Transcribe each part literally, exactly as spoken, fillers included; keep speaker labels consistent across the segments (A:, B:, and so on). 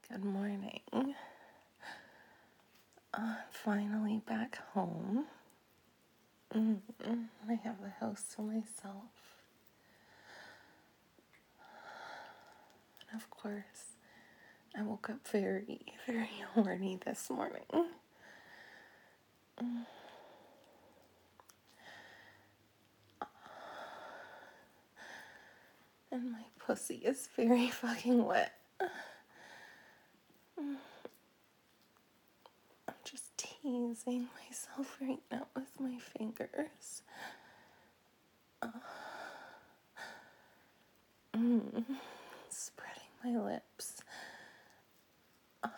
A: Good morning. I'm finally back home. Mm-mm. I have the house to myself. And of course, I woke up very, very horny this morning. Mm. And my pussy is very fucking wet. Mm. I'm just teasing myself right now with my fingers. Uh. Mm. Spreading my lips. Uh.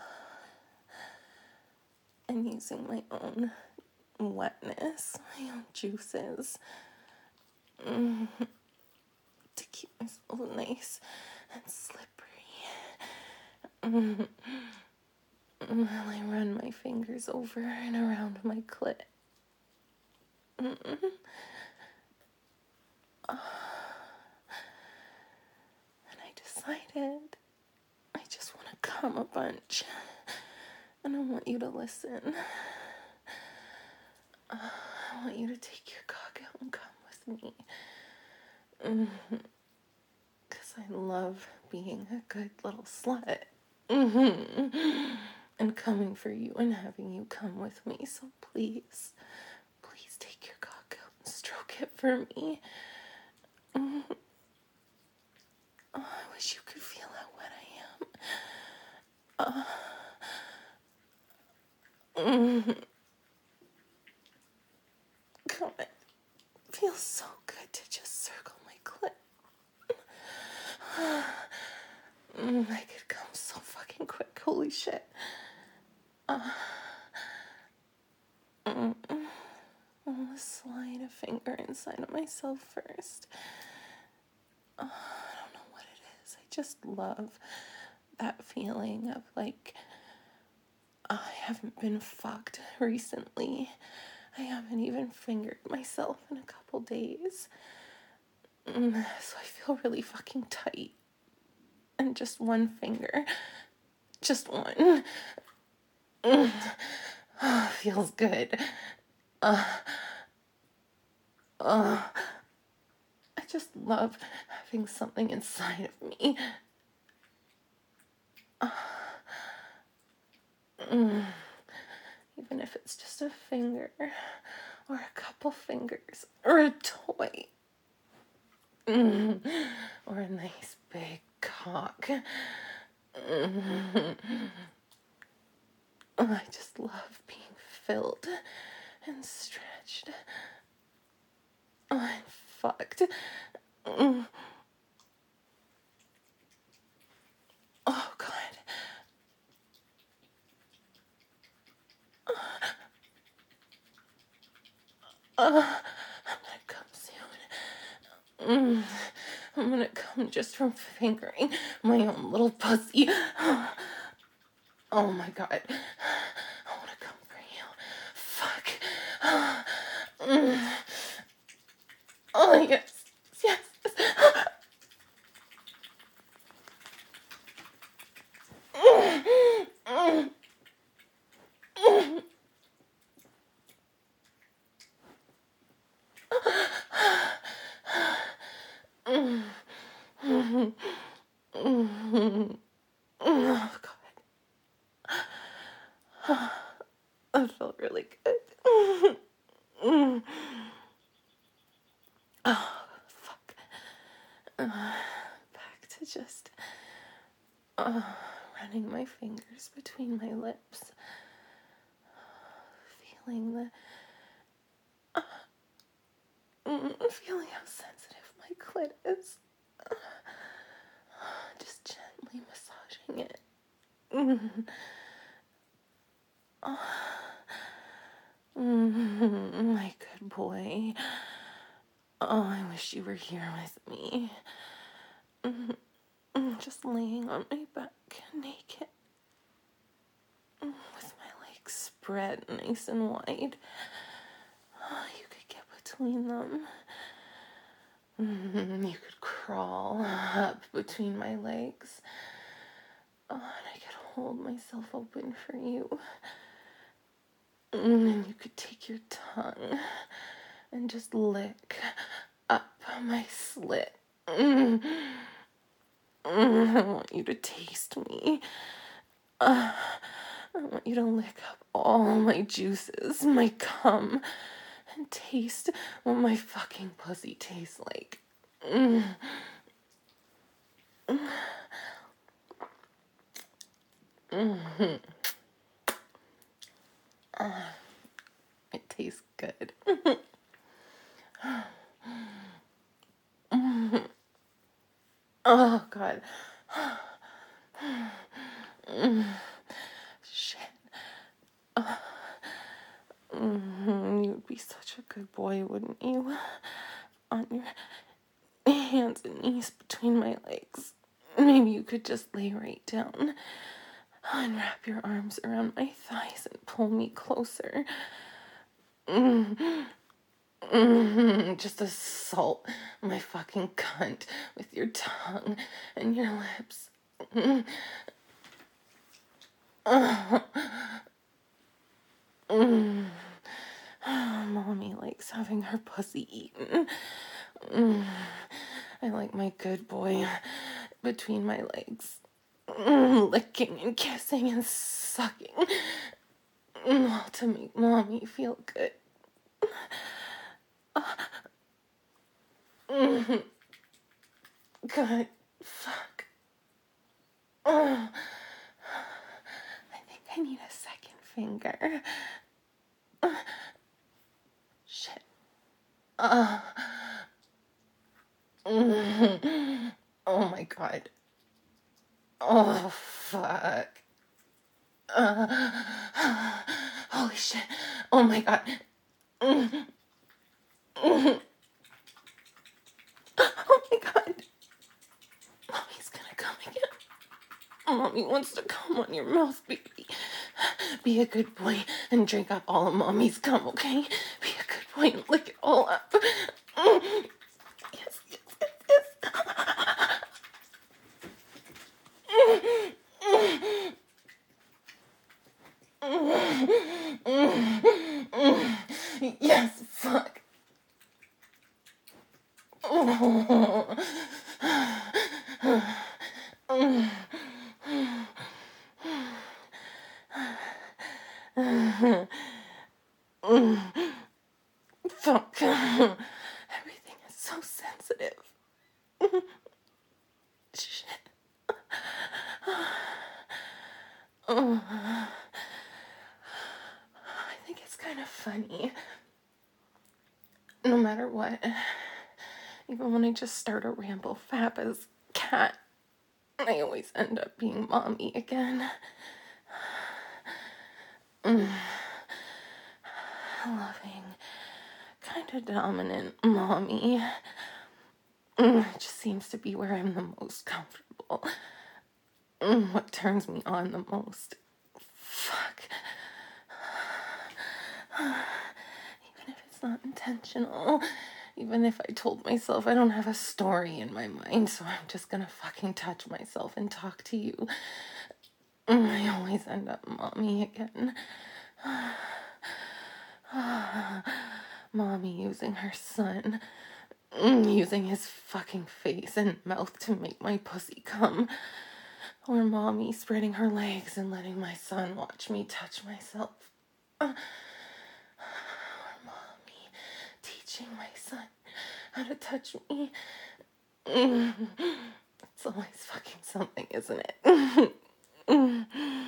A: And using my own wetness, my own juices, mm, to keep myself nice and slippery. Mm, while I run my fingers over and around my clit. Mm. Uh, and I decided I just want to come a bunch. And I want you to listen. Uh, I want you to take your cock out and come with me. Because mm-hmm. I love being a good little slut. Mm-hmm. And coming for you and having you come with me. So please, please take your cock out and stroke it for me. Mm-hmm. Oh, I wish you could feel how wet I am. Uh, mm-hmm. Come on. It feels so good to just circle my clit. mm, I could come so fucking quick. Holy shit. Uh, mm, mm. I'm gonna slide a finger inside of myself first. Uh, I don't know what it is. I just love that feeling of like, I haven't been fucked recently. I haven't even fingered myself in a couple days. Mm, so I feel really fucking tight. And just one finger. Just one. Mm. Oh, feels good. Uh, uh, I just love having something inside of me. Uh, mm. Even if it's just a finger, or a couple fingers, or a toy, mm. or a nice big cock. Mm. I just love being filled and stretched. Oh, I'm fucked. Mm. Oh, God. Uh, I'm gonna come soon. Mm. I'm gonna come just from fingering my own little pussy. Oh my God. I wanna come for you. Fuck. Mm. Oh, yes. Yes. Mm. Mm. Mm. Mm. Mm. Oh, God. That felt really good. Mm. Oh, fuck. Uh, back to just uh, running my fingers between my lips. Feeling the... Uh, mm, feeling how sensitive my clit is. Uh, just gently massaging it. Mm. Oh. Mm, my good boy. Oh, I wish you were here with me. Mm, mm, just laying on my back, naked. Mm, with my legs spread nice and wide. Oh, you could get between them. Mm, you could crawl up between my legs. Oh, and I could hold myself open for you. And you could take your tongue and just lick up my slit. Mm. Mm. I want you to taste me. Uh, I want you to lick up all my juices, my cum, and taste what my fucking pussy tastes like. Mm. Mm-hmm. Uh, it tastes good. Mm-hmm. Oh, God. Mm. Shit. Uh, mm-hmm. You would be such a good boy, wouldn't you? On your hands and knees between my legs. Maybe you could just lay right down and wrap your arms around my thighs and pull me closer. Mm. Mm. Just assault my fucking cunt with your tongue and your lips. Mm. Uh. Mm. Oh, Mommy likes having her pussy eaten. Mm. I like my good boy between my legs, mm, licking and kissing and sucking, mm, all to make Mommy feel good. Uh. Mm. God, fuck. Uh. I think I need a second finger. Uh. Shit. Uh. Mm. Oh my God. Oh, fuck. Uh. Holy shit. Oh my God. Mm. Mm. Oh my God. Mommy's gonna come again. Mommy wants to come on your mouth, baby. Be a good boy and drink up all of Mommy's cum, okay? Be a good boy and lick it all up. Mm. Yes, yes, yes, yes. Yes, fuck. Fuck. Everything is so sensitive. Shit. I think it's kind of funny. No matter what, even when I just start a ramble fap as cat, I always end up being Mommy again. Mm. Loving, kind of dominant Mommy. Mm. It just seems to be where I'm the most comfortable. Mm. What turns me on the most. Fuck. Even if it's not intentional. Even if I told myself I don't have a story in my mind, so I'm just gonna fucking touch myself and talk to you. I always end up Mommy again. Mommy using her son, using his fucking face and mouth to make my pussy come. Or Mommy spreading her legs and letting my son watch me touch myself. Or Mommy teaching my son how to touch me. It's always fucking something, isn't it? mm,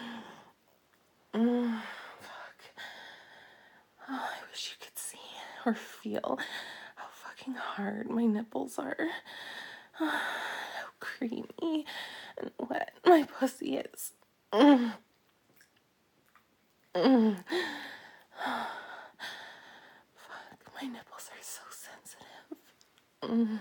A: fuck. Oh, I wish you could see or feel how fucking hard my nipples are. How creamy and wet my pussy is. Mm. Mm. Fuck, my nipples are so sensitive. Mm.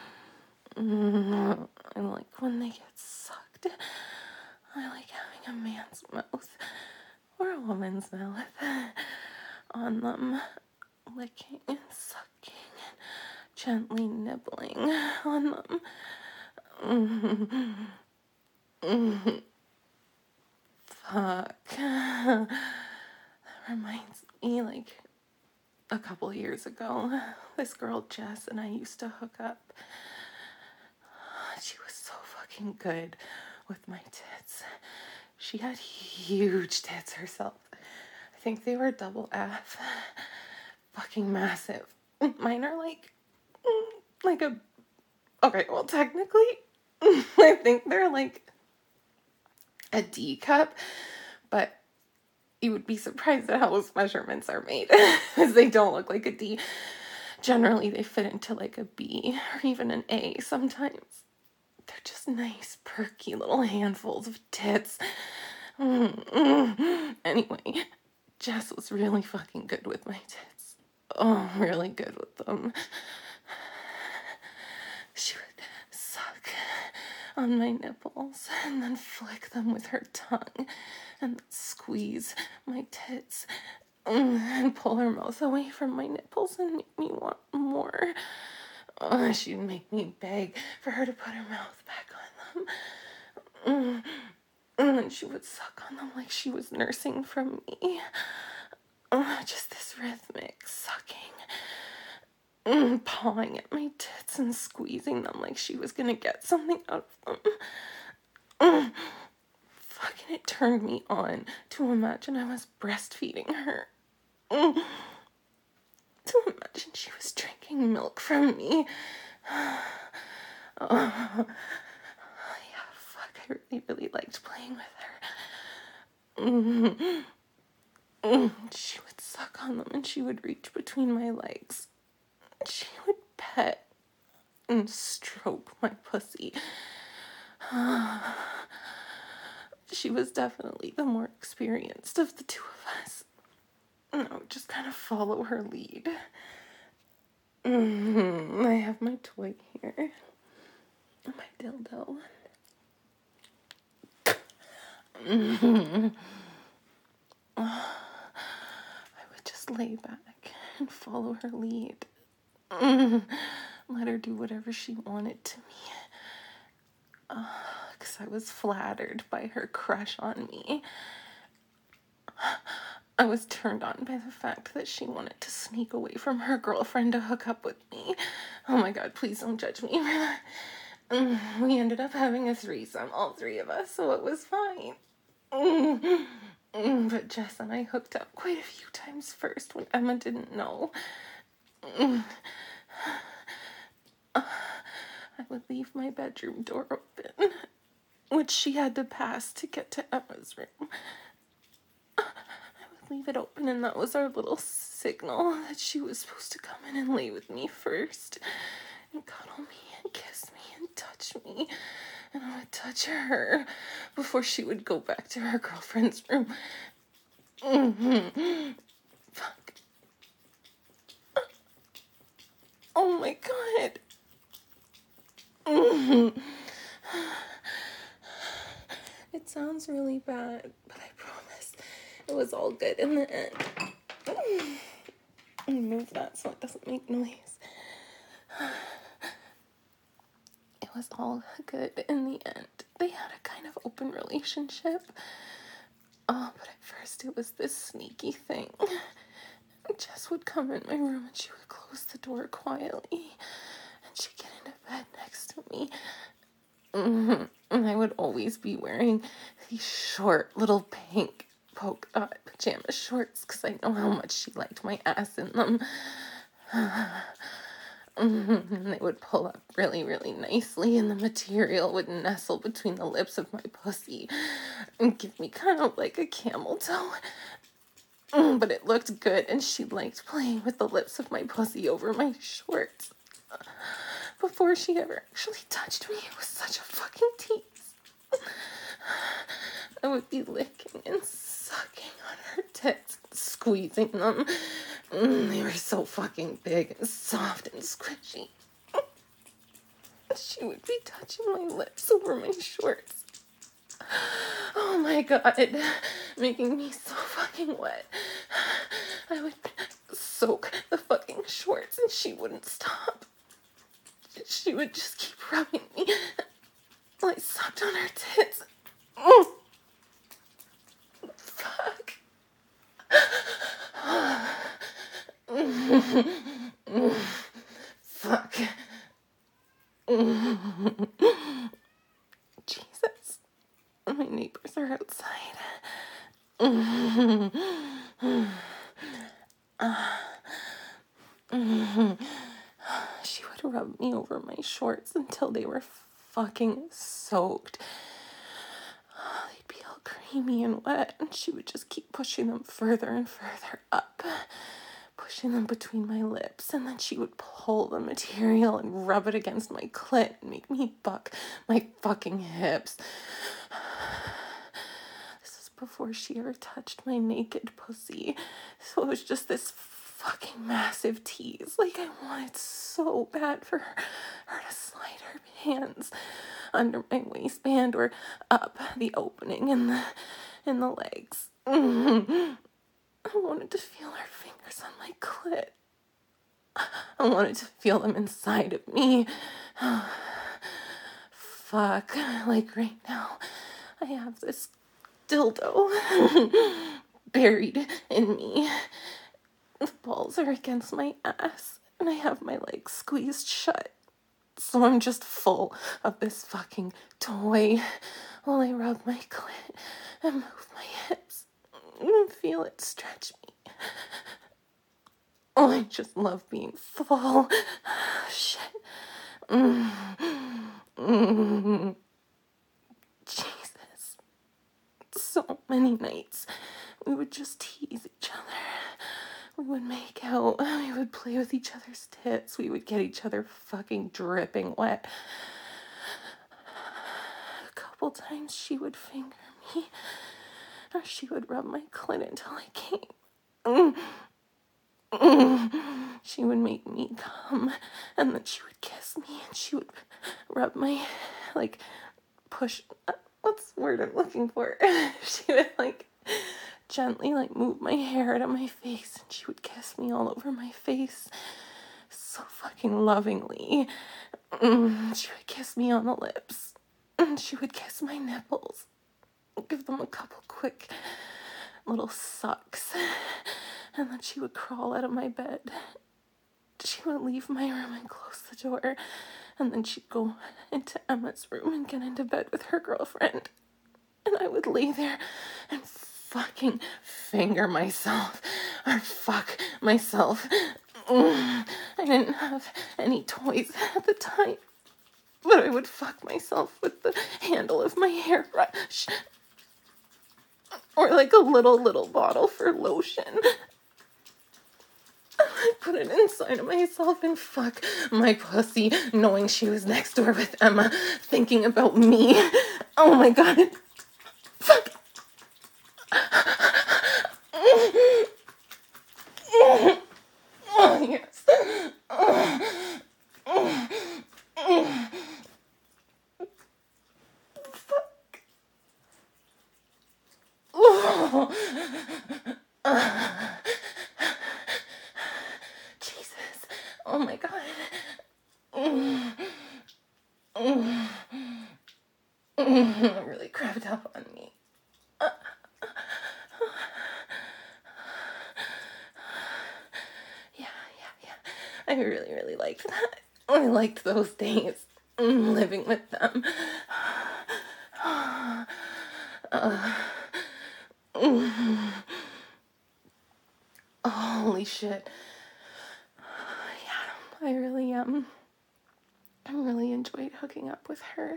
A: Mm. I like when they get sucked. I like having a man's mouth or a woman's mouth on them, licking and sucking and gently nibbling on them. Mm-hmm. Mm-hmm. fuck. That reminds me, like, a couple years ago, this girl Jess and I used to hook up. She was so fucking good with my tits. She had huge tits herself. I think they were double F. Fucking massive. Mine are like, like a, okay, well, technically, I think they're like a D cup, but you would be surprised at how those measurements are made, because they don't look like a D. Generally, they fit into like a B or even an A sometimes. They're just nice, perky little handfuls of tits. Mm-mm. Anyway, Jess was really fucking good with my tits. Oh, really good with them. She would suck on my nipples and then flick them with her tongue and squeeze my tits and pull her mouth away from my nipples and make me want more. Oh, she'd make me beg for her to put her mouth back on them. And then she would suck on them like she was nursing from me. Oh, just this rhythmic sucking. Mm, pawing at my tits and squeezing them like she was gonna get something out of them. Mm, fucking it turned me on to imagine I was breastfeeding her. Mm, to imagine she was drinking milk from me. Oh, yeah, fuck, I really, really liked playing with her. Mm, mm, she would suck on them and she would reach between my legs. She would pet and stroke my pussy. She was definitely the more experienced of the two of us. And I would just kind of follow her lead. Mm-hmm. I have my toy here. My dildo. Mm-hmm. I would just lay back and follow her lead. Mm, let her do whatever she wanted to me. Because uh, I was flattered by her crush on me. I was turned on by the fact that she wanted to sneak away from her girlfriend to hook up with me. Oh my god, please don't judge me. Mm, we ended up having a threesome, all three of us, so it was fine. Mm, mm, but Jess and I hooked up quite a few times first when Emma didn't know. Mm. Uh, I would leave my bedroom door open, which she had to pass to get to Emma's room. I would leave it open, and that was our little signal that she was supposed to come in and lay with me first, and cuddle me, and kiss me, and touch me, and I would touch her before she would go back to her girlfriend's room. Mm-hmm. Fuck. Oh my god. Mm-hmm. It sounds really bad, but I promise it was all good in the end. Move that so it doesn't make noise. It was all good in the end. They had a kind of open relationship. Oh, but at first it was this sneaky thing. Jess would come in my room and she would close the door quietly. And she'd get into bed next to me. Mm-hmm. And I would always be wearing these short little pink polka dot pajama shorts because I know how much she liked my ass in them. Mm-hmm. And they would pull up really, really nicely, and the material would nestle between the lips of my pussy and give me kind of like a camel toe. Mm, but it looked good, and she liked playing with the lips of my pussy over my shorts. Before she ever actually touched me, it was such a fucking tease. I would be licking and sucking on her tits, squeezing them. Mm, they were so fucking big and soft and squishy. She would be touching my lips over my shorts. Oh my god, making me so fucking wet. I would soak the fucking shorts and she wouldn't stop. She would just keep rubbing me while I sucked on her tits. Mm. My neighbors are outside. She would rub me over my shorts until they were fucking soaked. They'd be all creamy and wet, and she would just keep pushing them further and further up, pushing them between my lips, and then she would pull the material and rub it against my clit and make me buck my fucking hips. This is before she ever touched my naked pussy, so it was just this fucking massive tease. Like, I wanted so bad for her, her to slide her hands under my waistband or up the opening in the in the legs. I wanted to feel her fingers on my clit. I wanted to feel them inside of me. Fuck, like right now, I have this dildo buried in me. The balls are against my ass, and I have my legs squeezed shut. So I'm just full of this fucking toy while I rub my clit and move my hips and feel it stretch me. Oh, I just love being full. Shit. Mm. Mm. Jesus. So many nights we would just tease each other. We would make out, we would play with each other's tits, we would get each other fucking dripping wet. A couple times she would finger me, or she would rub my clit until I came. Mm. Mm. She would make me come, and then she would kiss me, and she would rub my, like, push, what's the word I'm looking for? She would, like, gently, like, move my hair out of my face, and she would kiss me all over my face so fucking lovingly. Mm, she would kiss me on the lips, and she would kiss my nipples, give them a couple quick little sucks, and then she would crawl out of my bed. She would leave my room and close the door, and then she'd go into Emma's room and get into bed with her girlfriend, and I would lay there and fucking finger myself or fuck myself. Mm. I didn't have any toys at the time, but I would fuck myself with the handle of my hairbrush or like a little little bottle for lotion. I put it inside of myself and fuck my pussy, knowing she was next door with Emma, thinking about me. Oh my god. Fuck. Oh, yes. Fuck. Oh. Jesus. Oh my god. It really crept up on me. I really, really liked that. I liked those days, living with them. Uh, holy shit. Yeah, I really um, I really enjoyed hooking up with her.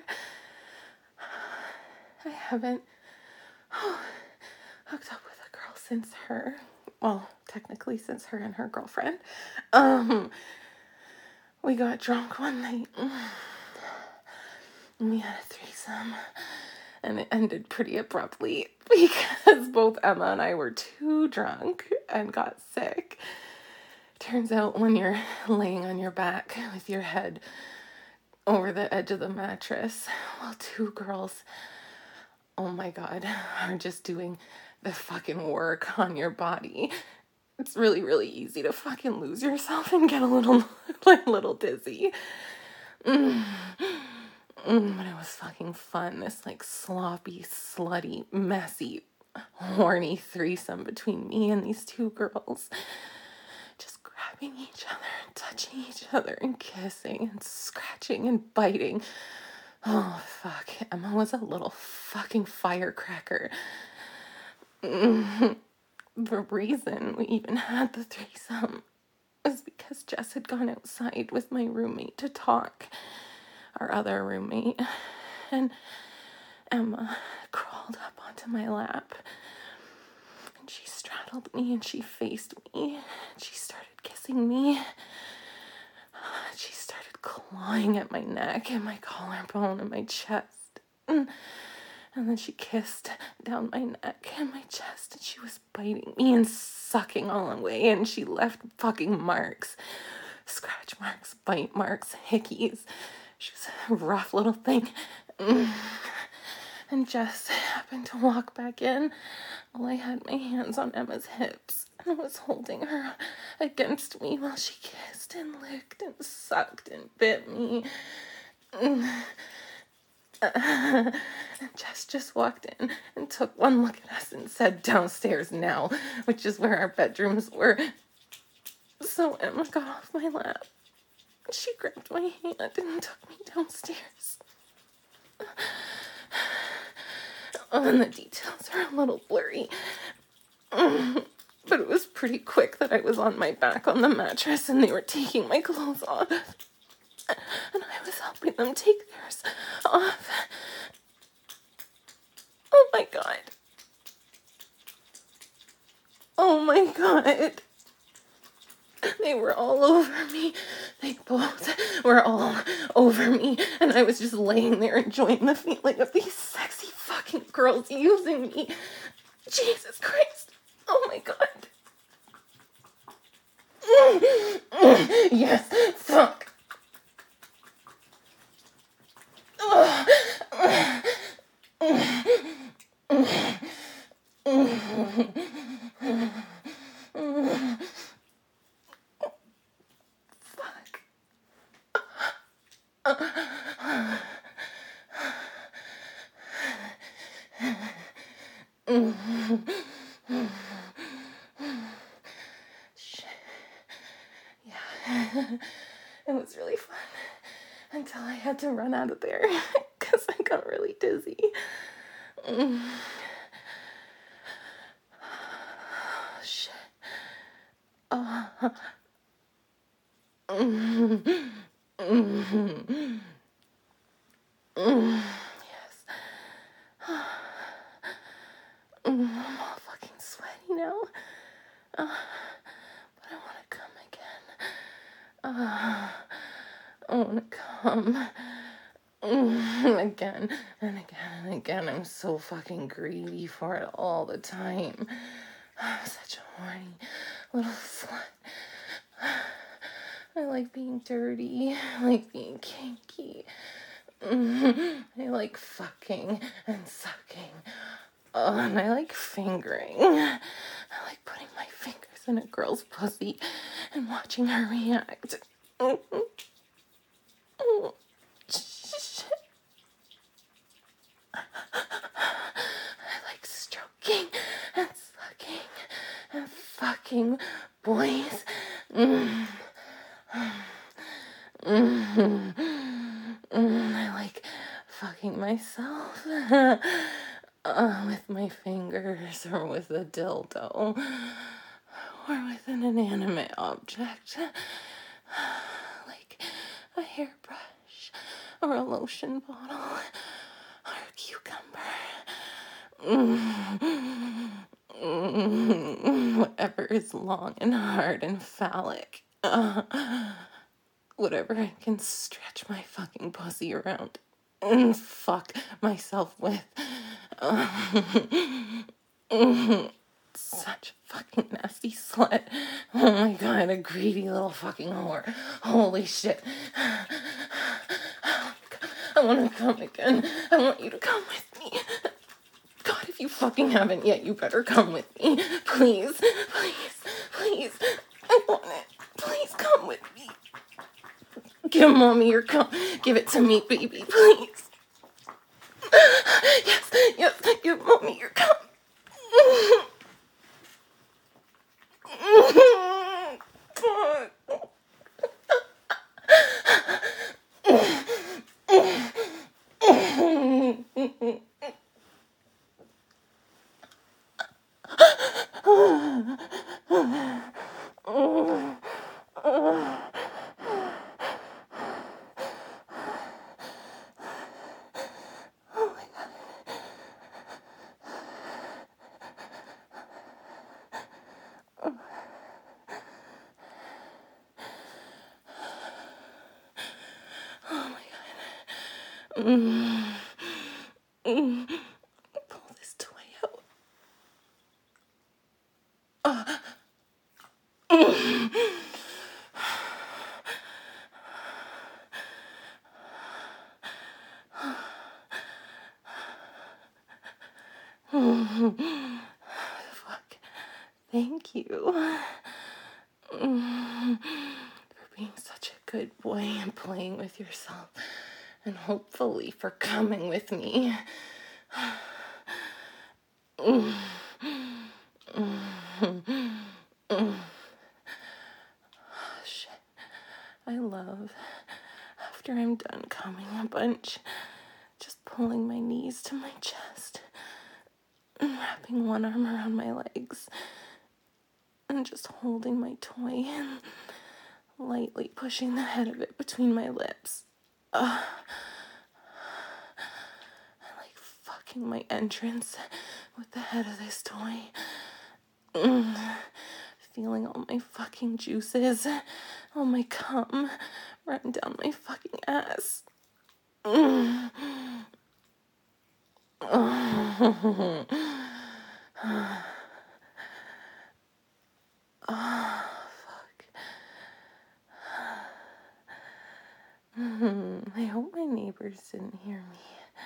A: I haven't oh, hooked up with a girl since her. Well, technically since her and her girlfriend. Um, we got drunk one night. And we had a threesome. And it ended pretty abruptly because both Emma and I were too drunk and got sick. Turns out when you're laying on your back with your head over the edge of the mattress while two girls, oh my god, are just doing the fucking work on your body, it's really, really easy to fucking lose yourself and get a little, like, little dizzy. Mm. Mm, but it was fucking fun. This, like, sloppy, slutty, messy, horny threesome between me and these two girls. Just grabbing each other and touching each other and kissing and scratching and biting. Oh, fuck. Emma was a little fucking firecracker. The reason we even had the threesome was because Jess had gone outside with my roommate to talk, our other roommate, and Emma crawled up onto my lap, and she straddled me, and she faced me, and she started kissing me. She started clawing at my neck and my collarbone and my chest. And then she kissed down my neck and my chest, and she was biting me and sucking all the way, and she left fucking marks. Scratch marks, bite marks, hickeys. She was a rough little thing. And Jess happened to walk back in while I had my hands on Emma's hips and was holding her against me while she kissed and licked and sucked and bit me. And Jess just walked in and took one look at us and said, "Downstairs now," which is where our bedrooms were. So Emma got off my lap. She grabbed my hand and took me downstairs. Oh, and the details are a little blurry. But it was pretty quick that I was on my back on the mattress and they were taking my clothes off. And I was helping them take theirs off. Oh my god. Oh my god. They were all over me. They both were all over me. And I was just laying there enjoying the feeling of these sexy fucking girls using me. Jesus Christ. Oh my god. Yes, fuck. It was really fun until I had to run out of there because I got really dizzy. Mm. Shit. Uh. Mm. Mm. Mm. Yes. Mm. I'm all fucking sweaty now. Uh, but I want to come again. Uh, I want to come mm, again and again and again. I'm so fucking greedy for it all the time. I'm such a horny little slut. I like being dirty. I like being kinky. Mm, I like fucking and sucking. Oh, and I like fingering. I like putting my fingers in a girl's pussy and watching her react. Mm-hmm. Mm. Shit. I like stroking and sucking and fucking boys. Mm. Mm-hmm. Mm. I like fucking myself. Uh, with my fingers, or with a dildo, or with an inanimate object, like a hairbrush, or a lotion bottle, or a cucumber, mm, mm, whatever is long and hard and phallic, uh, whatever I can stretch my fucking pussy around and fuck myself with. Such a fucking nasty slut. Oh my god, a greedy little fucking whore. Holy shit. I want to come again. I want you to come with me. God, if you fucking haven't yet, you better come with me. Please, please, please. I want it. Please come with me. Give mommy your cum. Give it to me, baby, please. Yes, yes, give mommy your cum. Mm. Mm. Pull this toy out. Uh. Mm. Fuck. Thank you. Mm. For being such a good boy and playing with yourself. And hopefully for coming with me. Mm. Mm. Mm. Shit. I love, after I'm done coming a bunch, just pulling my knees to my chest and wrapping one arm around my legs and just holding my toy and lightly pushing the head of it between my lips. Uh, I like fucking my entrance with the head of this toy. Mm. Feeling all my fucking juices, all my cum run down my fucking ass. Mm. Oh. Oh, fuck. Mm. I hope my neighbors didn't hear me.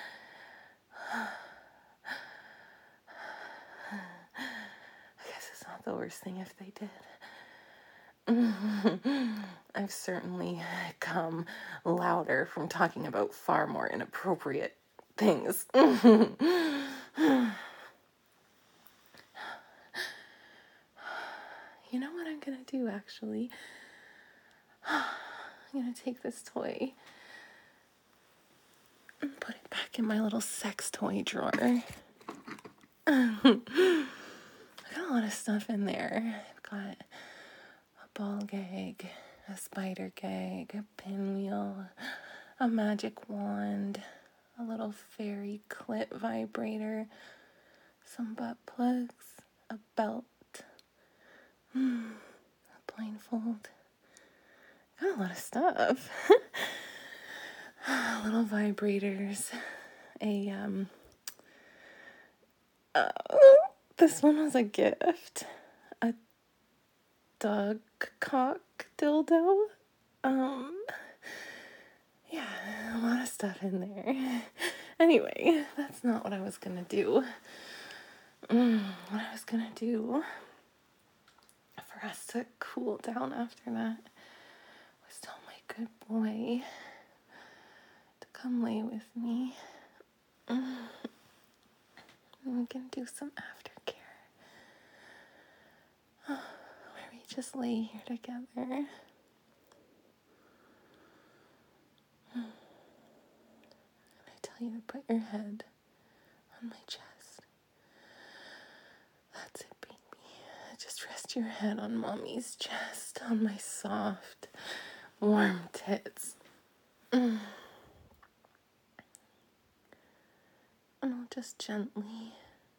A: I guess it's not the worst thing if they did. I've certainly come louder from talking about far more inappropriate things. You know what I'm gonna do, actually? I'm gonna take this toy and put it back in my little sex toy drawer. I got a lot of stuff in there. I've got a ball gag, a spider gag, a pinwheel, a magic wand, a little fairy clit vibrator, some butt plugs, a belt, a blindfold. Got a lot of stuff. Little vibrators, a, um, uh, this one was a gift, a dog cock dildo, um, yeah, a lot of stuff in there. Anyway, that's not what I was gonna do. Mm, what I was gonna do for us to cool down after that was tell my good boy to come lay with me. Mm. And we can do some aftercare. Where we just lay here together. And I tell you to put your head on my chest. That's it, baby. Just rest your head on mommy's chest, on my soft, warm tits. Mm. And I'll just gently,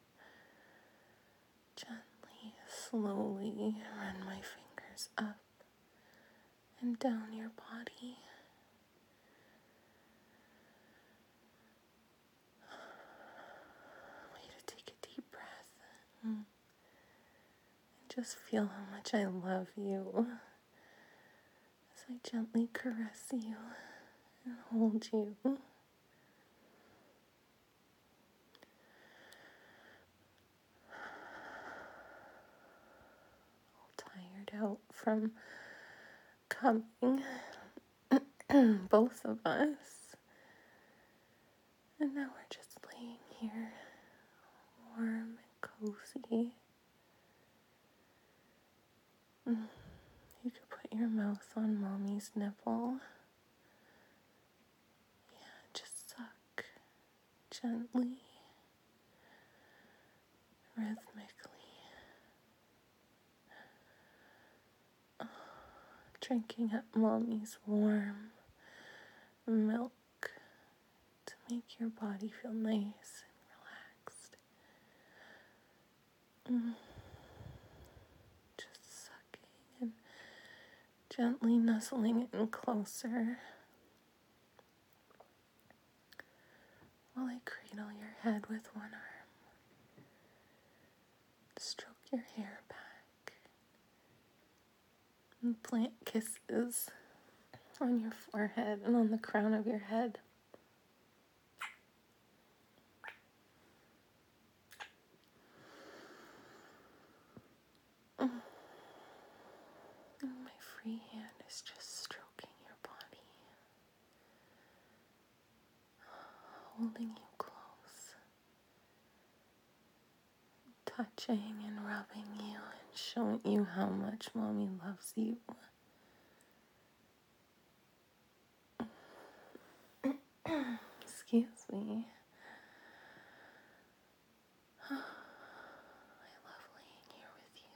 A: gently, slowly run my fingers up and down your body. I want you to take a deep breath. Mm. And just feel how much I love you as I gently caress you and hold you. Tired out from coming, both of us. And now we're just laying here, warm and cozy. Mm. You could put your mouth on mommy's nipple. Yeah, just suck gently, rhythmically. Oh, drinking up mommy's warm milk to make your body feel nice and relaxed. Mm. Just sucking and gently nuzzling in closer. with one arm. Stroke your hair back. And plant kisses on your forehead and on the crown of your head. And my free hand is just stroking your body, holding you close, touching and rubbing you and showing you how much Mommy loves you. Excuse me. I love laying here with you.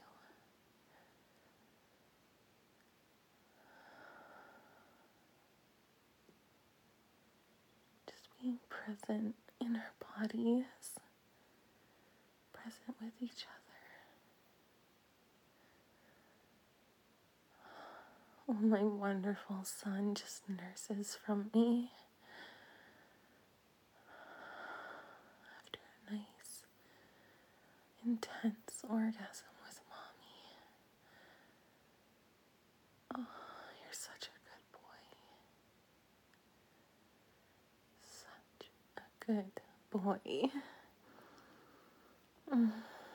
A: Just being present in our bodies, present with each other. Oh, my wonderful son just nurses from me after a nice, intense orgasm with Mommy. Oh, you're such a good boy. Such a good boy. Mm.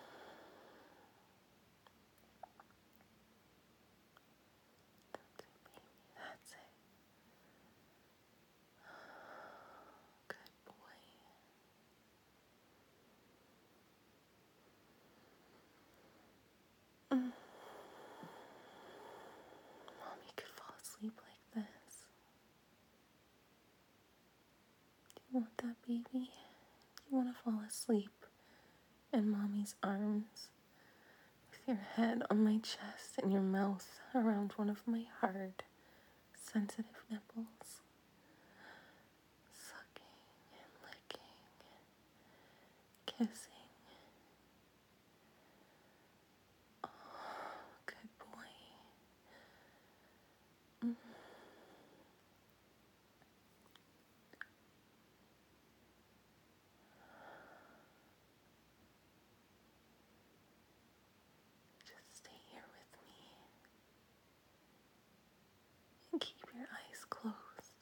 A: That's it, baby. That's it. Good boy. Mm. Mommy could fall asleep like this. Do you want that, baby? Do you want to fall asleep in Mommy's arms with your head on my chest and your mouth around one of my hard, sensitive nipples? Sucking and licking, kissing. Oh, good boy. Mm. Just stay here with me and keep your eyes closed.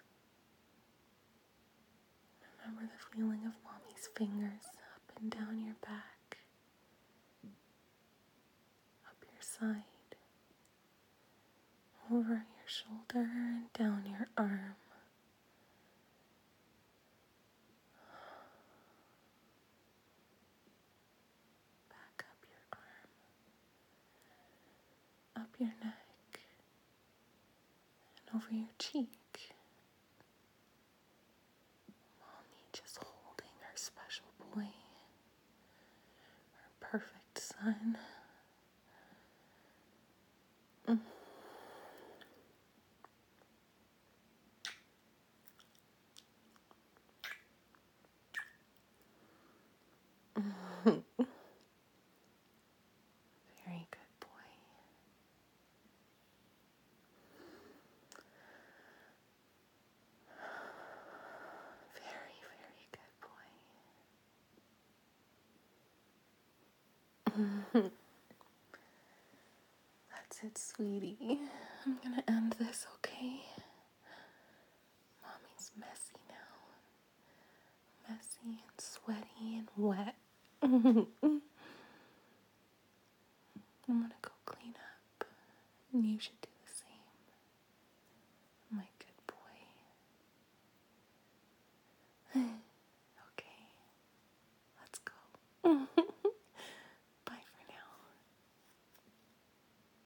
A: Remember the feeling of Mommy's fingers up and down your back, up your side, over your shoulder and down your arm. Back up your arm, up your neck, and over your cheek. Mommy just holding her special boy, her perfect son. Mm. Very good boy. Very, very good boy. That's it, sweetie. I'm gonna end this, okay? Mommy's messy now. Messy and sweaty and wet. I'm gonna go clean up. And you should